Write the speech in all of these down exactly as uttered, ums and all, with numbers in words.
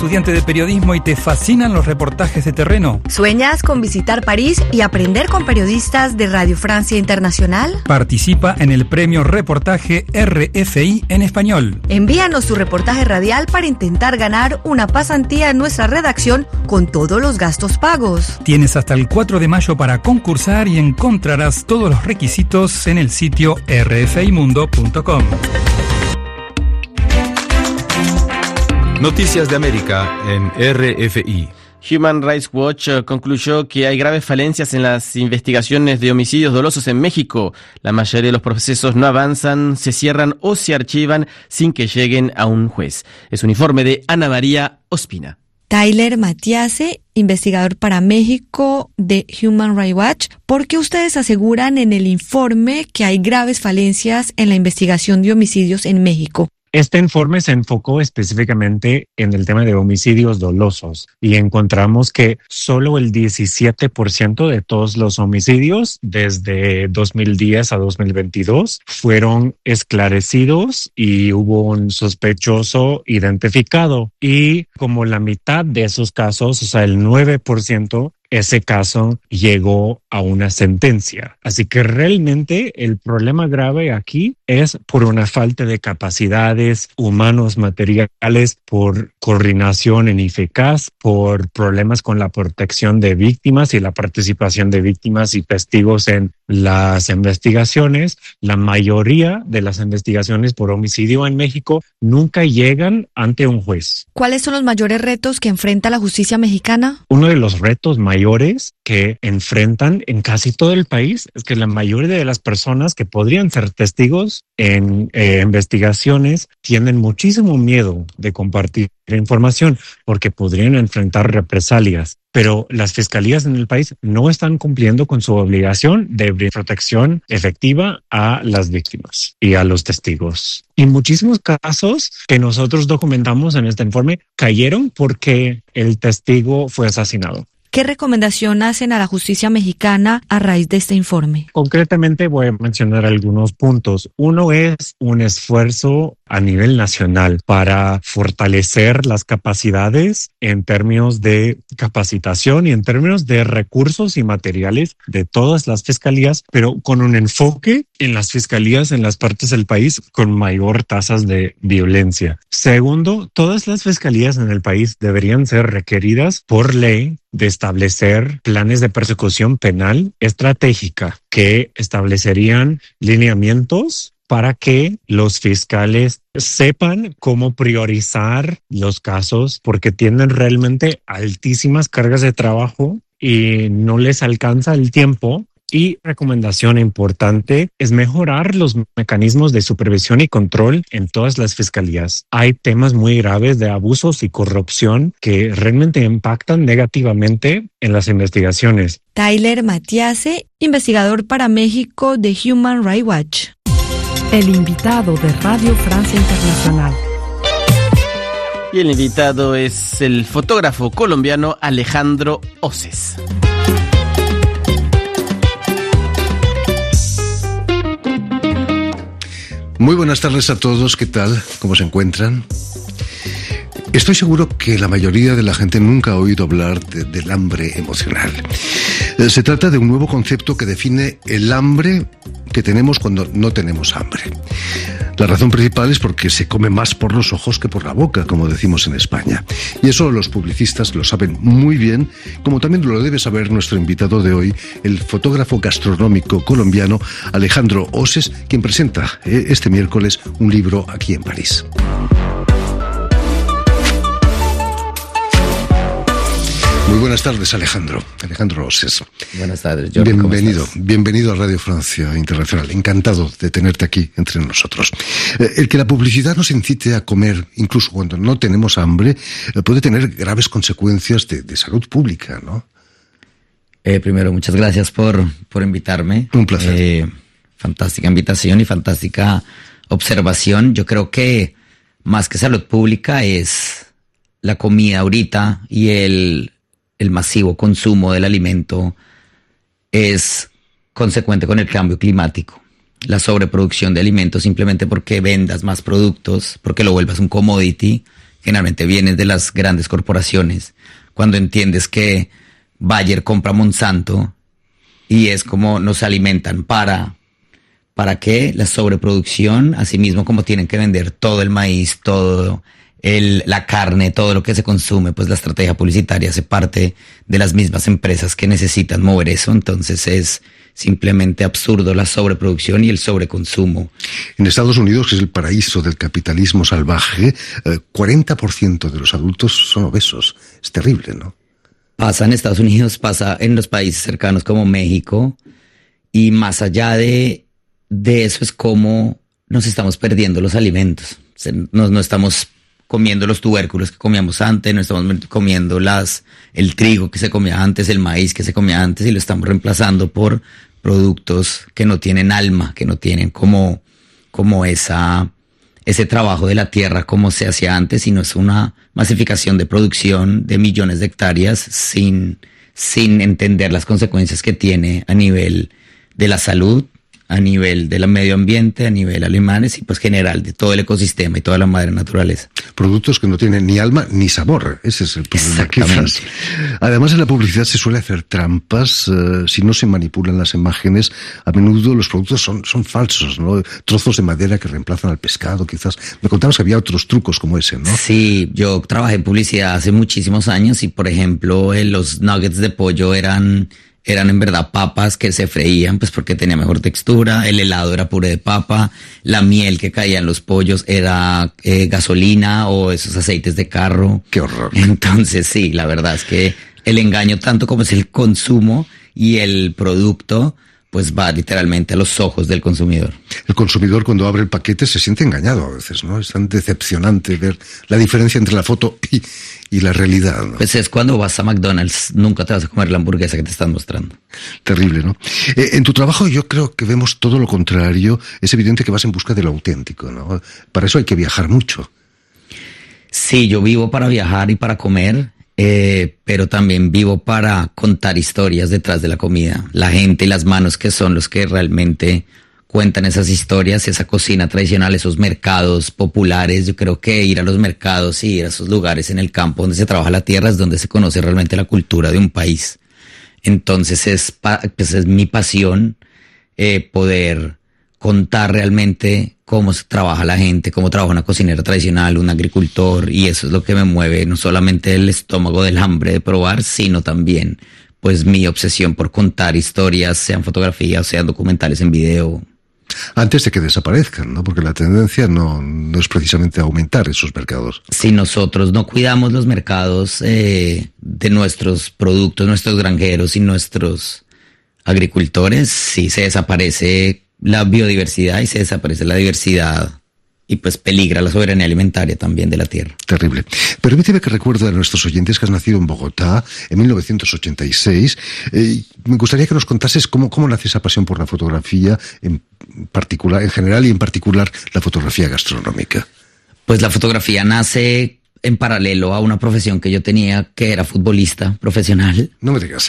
estudiante de periodismo y te fascinan los reportajes de terreno? ¿Sueñas con visitar París y aprender con periodistas de Radio Francia Internacional? Participa en el premio Reportaje R F I en español. Envíanos tu reportaje radial para intentar ganar una pasantía en nuestra redacción con todos los gastos pagos. Tienes hasta el cuatro de mayo para concursar y encontrarás todos los requisitos en el sitio r f i mundo punto com. Noticias de América en R F I. Human Rights Watch uh, concluyó que hay graves falencias en las investigaciones de homicidios dolosos en México. La mayoría de los procesos no avanzan, se cierran o se archivan sin que lleguen a un juez. Es un informe de Ana María Ospina. Tyler Matiase, investigador para México de Human Rights Watch, ¿por qué ustedes aseguran en el informe que hay graves falencias en la investigación de homicidios en México? Este informe se enfocó específicamente en el tema de homicidios dolosos y encontramos que solo el diecisiete por ciento de todos los homicidios desde dos mil diez a dos mil veintidós fueron esclarecidos y hubo un sospechoso identificado. Y como la mitad de esos casos, o sea, el nueve por ciento, ese caso llegó a una sentencia. Así que realmente el problema grave aquí es por una falta de capacidades humanos, materiales, por coordinación ineficaz, por problemas con la protección de víctimas y la participación de víctimas y testigos en las investigaciones. La mayoría de las investigaciones por homicidio en México nunca llegan ante un juez. ¿Cuáles son los mayores retos que enfrenta la justicia mexicana? Uno de los retos mayores que enfrentan en casi todo el país es que la mayoría de las personas que podrían ser testigos en eh, investigaciones tienen muchísimo miedo de compartir información porque podrían enfrentar represalias. Pero las fiscalías en el país no están cumpliendo con su obligación de protección efectiva a las víctimas y a los testigos. Y muchísimos casos que nosotros documentamos en este informe cayeron porque el testigo fue asesinado. ¿Qué recomendación hacen a la justicia mexicana a raíz de este informe? Concretamente voy a mencionar algunos puntos. Uno es un esfuerzo a nivel nacional para fortalecer las capacidades en términos de capacitación y en términos de recursos y materiales de todas las fiscalías, pero con un enfoque en las fiscalías en las partes del país con mayor tasas de violencia. Segundo, todas las fiscalías en el país deberían ser requeridas por ley de establecer planes de persecución penal estratégica que establecerían lineamientos para que los fiscales sepan cómo priorizar los casos porque tienen realmente altísimas cargas de trabajo y no les alcanza el tiempo. Y recomendación importante es mejorar los mecanismos de supervisión y control en todas las fiscalías. Hay temas muy graves de abusos y corrupción que realmente impactan negativamente en las investigaciones. Tyler Matiase, investigador para México de Human Rights Watch. El invitado de Radio Francia Internacional. Y el invitado es el fotógrafo colombiano Alejandro Oces. Muy buenas tardes a todos, ¿qué tal? ¿Cómo se encuentran? Estoy seguro que la mayoría de la gente nunca ha oído hablar de, del hambre emocional. Se trata de un nuevo concepto que define el hambre que tenemos cuando no tenemos hambre. La razón principal es porque se come más por los ojos que por la boca, como decimos en España. Y eso los publicistas lo saben muy bien, como también lo debe saber nuestro invitado de hoy, el fotógrafo gastronómico colombiano Alejandro Oces, quien presenta este miércoles un libro aquí en París. Muy buenas tardes, Alejandro. Alejandro Oces. Buenas tardes, Jordi. Bienvenido, bienvenido a Radio Francia Internacional. Encantado de tenerte aquí entre nosotros. Eh, el que la publicidad nos incite a comer, incluso cuando no tenemos hambre, eh, puede tener graves consecuencias de, de salud pública, ¿no? Eh, primero, muchas gracias por, por invitarme. Un placer. Eh, fantástica invitación y fantástica observación. Yo creo que más que salud pública es la comida ahorita y el... el masivo consumo del alimento es consecuente con el cambio climático. La sobreproducción de alimentos simplemente porque vendas más productos, porque lo vuelvas un commodity, generalmente vienen de las grandes corporaciones. Cuando entiendes que Bayer compra Monsanto y es como nos alimentan para, ¿para qué? La sobreproducción, así mismo como tienen que vender todo el maíz, todo el, la carne, todo lo que se consume, pues la estrategia publicitaria hace parte de las mismas empresas que necesitan mover eso. Entonces es simplemente absurdo la sobreproducción y el sobreconsumo. En Estados Unidos, que es el paraíso del capitalismo salvaje, eh, cuarenta por ciento de los adultos son obesos. Es terrible, ¿no? Pasa en Estados Unidos, pasa en los países cercanos como México, y más allá de, de eso es como nos estamos perdiendo los alimentos. No, no estamos comiendo los tubérculos que comíamos antes, no estamos comiendo las, el trigo que se comía antes, el maíz que se comía antes, y lo estamos reemplazando por productos que no tienen alma, que no tienen como, como esa, ese trabajo de la tierra como se hacía antes, sino es una masificación de producción de millones de hectáreas sin, sin entender las consecuencias que tiene a nivel de la salud, a nivel del medio ambiente, a nivel alemanes y pues general de todo el ecosistema y toda la madre naturaleza. Productos que no tienen ni alma ni sabor, ese es el problema. Exactamente. Quizás. Además, en la publicidad se suele hacer trampas, eh, si no se manipulan las imágenes, a menudo los productos son, son falsos, ¿no? Trozos de madera que reemplazan al pescado, quizás. Me contabas que había otros trucos como ese, ¿no? Sí, yo trabajé en publicidad hace muchísimos años y, por ejemplo, eh, los nuggets de pollo eran... eran en verdad papas que se freían, pues porque tenía mejor textura, el helado era puré de papa, la miel que caía en los pollos era eh, gasolina o esos aceites de carro. ¡Qué horror! Entonces sí, la verdad es que el engaño tanto como es el consumo y el producto, pues va literalmente a los ojos del consumidor. El consumidor cuando abre el paquete se siente engañado a veces, ¿no? Es tan decepcionante ver la diferencia entre la foto y, y la realidad, ¿no? Pues es cuando vas a McDonald's, nunca te vas a comer la hamburguesa que te están mostrando. Terrible, ¿no? Eh, en tu trabajo yo creo que vemos todo lo contrario. Es evidente que vas en busca de lo auténtico, ¿no? Para eso hay que viajar mucho. Sí, yo vivo para viajar y para comer. Eh, pero también vivo para contar historias detrás de la comida. La gente y las manos que son los que realmente cuentan esas historias, esa cocina tradicional, esos mercados populares. Yo creo que ir a los mercados y ir a esos lugares en el campo donde se trabaja la tierra es donde se conoce realmente la cultura de un país. Entonces es, pa- pues es mi pasión eh, poder contar realmente cómo se trabaja la gente, cómo trabaja una cocinera tradicional, un agricultor, y eso es lo que me mueve, no solamente el estómago del hambre de probar, sino también pues mi obsesión por contar historias, sean fotografías, sean documentales en video. Antes de que desaparezcan, ¿no? Porque la tendencia no, no es precisamente aumentar esos mercados. Si nosotros no cuidamos los mercados eh, de nuestros productos, nuestros granjeros y nuestros agricultores, sí se desaparece la biodiversidad y se desaparece la diversidad y pues peligra la soberanía alimentaria también de la tierra. Terrible. Permíteme que recuerde a nuestros oyentes que has nacido en Bogotá en mil novecientos ochenta y seis. Eh, me gustaría que nos contases cómo, cómo nace esa pasión por la fotografía en particular, en general y en particular la fotografía gastronómica. Pues la fotografía nace en paralelo a una profesión que yo tenía, que era futbolista profesional. No me digas.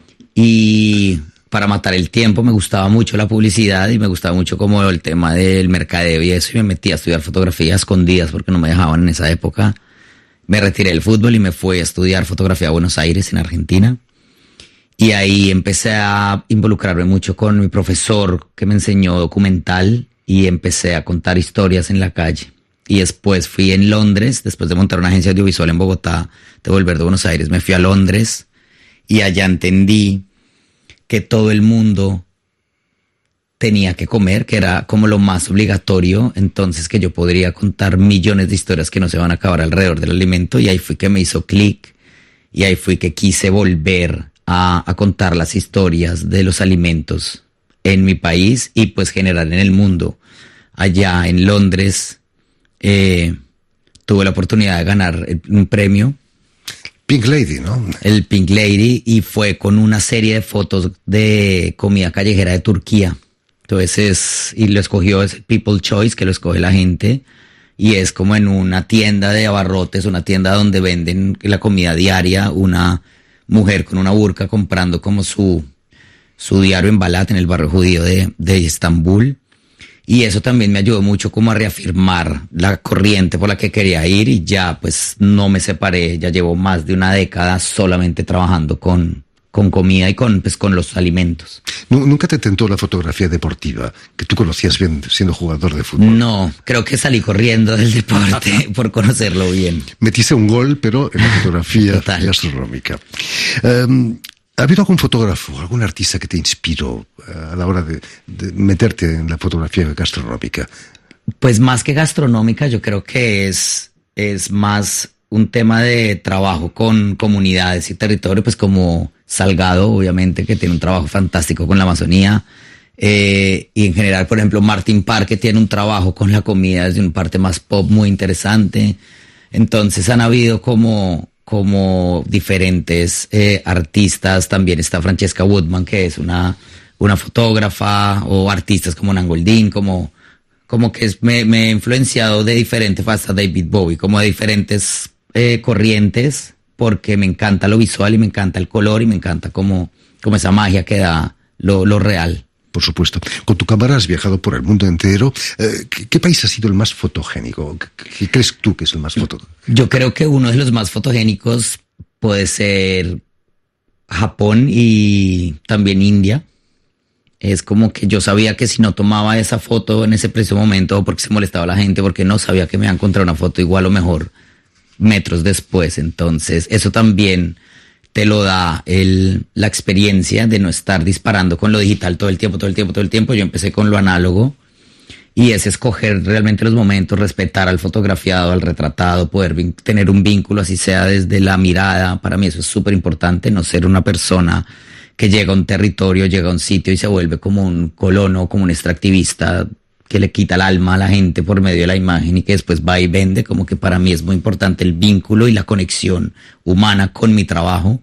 Y para matar el tiempo me gustaba mucho la publicidad y me gustaba mucho como el tema del mercadeo y eso, y me metí a estudiar fotografía a escondidas porque no me dejaban en esa época. Me retiré del fútbol y me fui a estudiar fotografía a Buenos Aires, en Argentina, y ahí empecé a involucrarme mucho con mi profesor que me enseñó documental y empecé a contar historias en la calle. Y después fui en Londres, después de montar una agencia audiovisual en Bogotá, de volver de Buenos Aires, me fui a Londres y allá entendí que todo el mundo tenía que comer, que era como lo más obligatorio, entonces que yo podría contar millones de historias que no se van a acabar alrededor del alimento, y ahí fui que me hizo clic, y ahí fui que quise volver a, a contar las historias de los alimentos en mi país y pues generar en el mundo. Allá en Londres eh, tuve la oportunidad de ganar un premio, Pink Lady, ¿no? El Pink Lady, y fue con una serie de fotos de comida callejera de Turquía. Entonces es, y lo escogió, es People Choice, que lo escoge la gente, y es como en una tienda de abarrotes, una tienda donde venden la comida diaria, una mujer con una burka comprando como su, su diario en Balat, en el barrio judío de, de Estambul, Y eso también me ayudó mucho como a reafirmar la corriente por la que quería ir y ya pues no me separé, ya llevo más de una década solamente trabajando con, con comida y con, pues, con los alimentos. ¿Nunca te tentó la fotografía deportiva, que tú conocías bien siendo jugador de fútbol? No, creo que salí corriendo del deporte por conocerlo bien. Metiste un gol, pero en la fotografía Total. gastronómica. Um, ¿Ha habido algún fotógrafo, algún artista que te inspiró a la hora de, de meterte en la fotografía gastronómica? Pues más que gastronómica, yo creo que es, es más un tema de trabajo con comunidades y territorio, pues como Salgado, obviamente, que tiene un trabajo fantástico con la Amazonía. Eh, y en general, por ejemplo, Martin Parr, que tiene un trabajo con la comida desde una parte más pop muy interesante. Entonces han habido como... como diferentes eh, artistas. También está Francesca Woodman, que es una, una fotógrafa, o artistas como Nan Goldin, como, como que es, me, me he influenciado de diferentes, hasta David Bowie, como de diferentes eh, corrientes, porque me encanta lo visual y me encanta el color y me encanta como, como esa magia que da lo, lo real. Por supuesto. Con tu cámara has viajado por el mundo entero. Eh, ¿qué, ¿Qué país ha sido el más fotogénico? ¿Qué, ¿Qué crees tú que es el más fotogénico? Yo creo que uno de los más fotogénicos puede ser Japón y también India. Es como que yo sabía que si no tomaba esa foto en ese preciso momento, porque se molestaba la gente, porque no sabía que me iba a encontrar una foto igual o mejor metros después. Entonces, eso también te lo da el, la experiencia de no estar disparando con lo digital todo el tiempo, todo el tiempo, todo el tiempo. Yo empecé con lo análogo y es escoger realmente los momentos, respetar al fotografiado, al retratado, poder vin- tener un vínculo, así sea desde la mirada. Para mí eso es súper importante, no ser una persona que llega a un territorio, llega a un sitio y se vuelve como un colono, como un extractivista que le quita el alma a la gente por medio de la imagen y que después va y vende. Como que para mí es muy importante el vínculo y la conexión humana con mi trabajo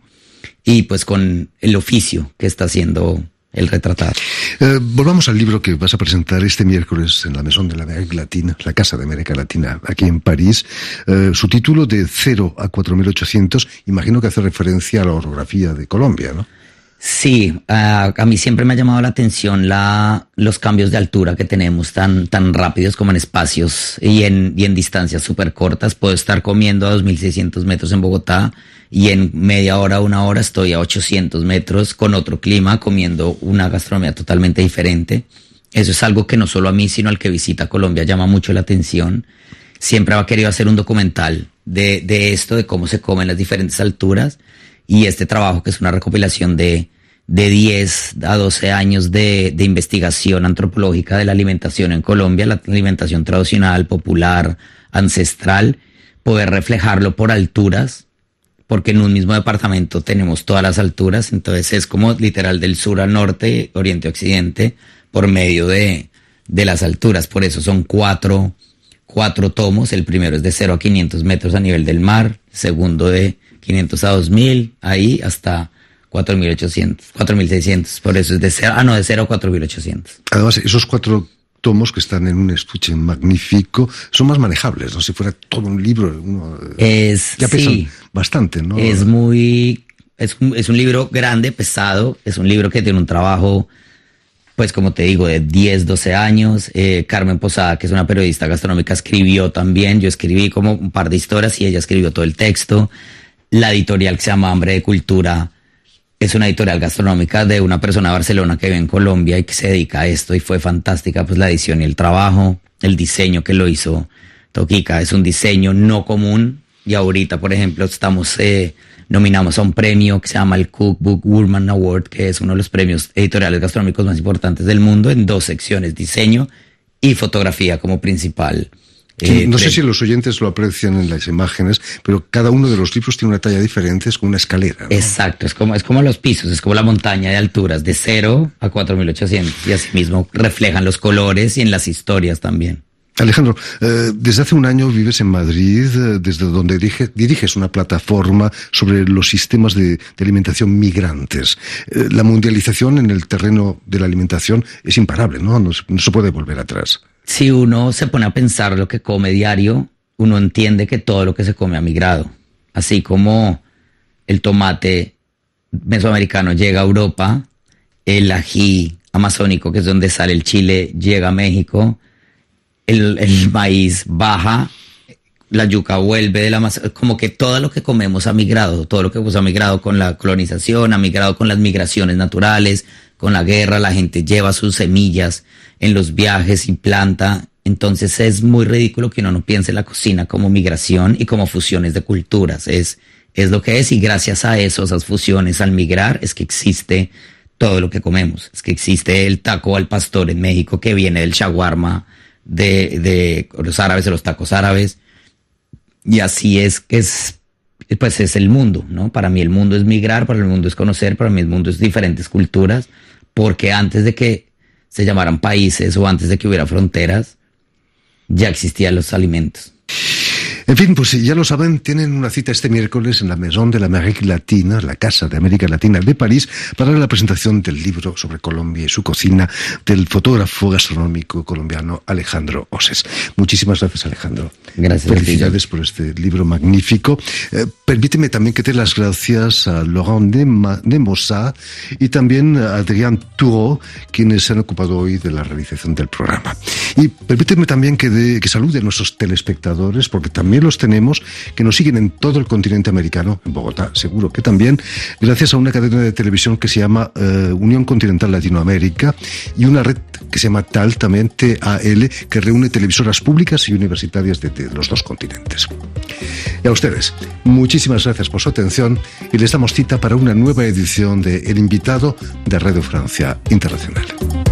y pues con el oficio que está haciendo el retratado. Eh, volvamos al libro que vas a presentar este miércoles en la Maison de la América Latina, la Casa de América Latina, aquí en París. Eh, su título, de cero a cuatro mil ochocientos, imagino que hace referencia a la orografía de Colombia, ¿no? Sí, uh, a mí siempre me ha llamado la atención la, los cambios de altura que tenemos tan, tan rápidos como en espacios y en, y en distancias súper cortas. Puedo estar comiendo a dos mil seiscientos metros en Bogotá y en media hora, una hora estoy a ochocientos metros con otro clima comiendo una gastronomía totalmente diferente. Eso es algo que no solo a mí, sino al que visita Colombia llama mucho la atención. Siempre había querido hacer un documental de, de esto, de cómo se come en las diferentes alturas. Y este trabajo, que es una recopilación de, de diez a doce años de, de investigación antropológica de la alimentación en Colombia, la alimentación tradicional, popular, ancestral, poder reflejarlo por alturas, porque en un mismo departamento tenemos todas las alturas. Entonces es como literal del sur al norte, oriente a occidente, por medio de, de las alturas. Por eso son cuatro, cuatro tomos. El primero es de cero a quinientos metros a nivel del mar, el segundo de quinientos a dos mil, ahí hasta cuatro mil ochocientos, cuatro mil seiscientos. Por eso es de cero, ah no, de cero a cuatro mil ochocientos. Además, esos cuatro tomos que están en un estuche magnífico son más manejables, ¿no? Si fuera todo un libro, uno, es, ya pesan sí, bastante, ¿no? Es muy, es un, es un libro grande, pesado, es un libro que tiene un trabajo, pues como te digo, de diez, doce años. eh, Carmen Posada, que es una periodista gastronómica, escribió también. Yo escribí como un par de historias y ella escribió todo el texto. La editorial, que se llama Hambre de Cultura, es una editorial gastronómica de una persona de Barcelona que vive en Colombia y que se dedica a esto, y fue fantástica pues la edición y el trabajo, el diseño que lo hizo Toquica. Es un diseño no común y ahorita, por ejemplo, estamos eh, nominamos a un premio que se llama el Cookbook Woman Award, que es uno de los premios editoriales gastronómicos más importantes del mundo, en dos secciones, diseño y fotografía como principal. Sí, Eh, no sé premio. si los oyentes lo aprecian en las imágenes, pero cada uno de los libros tiene una talla diferente, es como una escalera, ¿no? Exacto, es como, es como los pisos, es como la montaña de alturas, de cero a cuatro mil ochocientos, y así mismo reflejan los colores y en las historias también. Alejandro, eh, desde hace un año vives en Madrid, eh, desde donde dirige, diriges una plataforma sobre los sistemas de, de alimentación migrantes. Eh, la mundialización en el terreno de la alimentación es imparable, ¿no? No, se- no se puede volver atrás. Si uno se pone a pensar lo que come diario, uno entiende que todo lo que se come ha migrado. Así como el tomate mesoamericano llega a Europa, el ají amazónico, que es donde sale el chile, llega a México, el, el maíz baja, la yuca vuelve de la Amazonia, como que todo lo que comemos ha migrado, todo lo que pues, ha migrado con la colonización, ha migrado con las migraciones naturales, con la guerra, la gente lleva sus semillas en los viajes y planta. Entonces es muy ridículo que uno no piense la cocina como migración y como fusiones de culturas. Es, es lo que es, y gracias a eso, esas fusiones al migrar, es que existe todo lo que comemos. Es que existe el taco al pastor en México, que viene del shawarma de, de los árabes, de los tacos árabes. Y así es que es, pues es el mundo, ¿no? Para mí el mundo es migrar, para el mundo es conocer, para mí el mundo es diferentes culturas, porque antes de que se llamaran países o antes de que hubiera fronteras, ya existían los alimentos. En fin, pues ya lo saben, tienen una cita este miércoles en la Maison de l'Amérique Latina, la Casa de América Latina de París, para la presentación del libro sobre Colombia y su cocina del fotógrafo gastronómico colombiano Alejandro Oses. Muchísimas gracias, Alejandro. Gracias. Felicidades por este libro magnífico. Eh, permíteme también que te dé las gracias a Laurent de Mossa y también a Adrián Toureau, quienes se han ocupado hoy de la realización del programa. Y permíteme también que, de, que salude a nuestros telespectadores, porque también los tenemos, que nos siguen en todo el continente americano, en Bogotá, seguro que también, gracias a una cadena de televisión que se llama uh, Unión Continental Latinoamérica, y una red que se llama T A L, también T A L, que reúne televisoras públicas y universitarias de, de los dos continentes. Y a ustedes, muchísimas gracias por su atención, y les damos cita para una nueva edición de El Invitado de Radio Francia Internacional.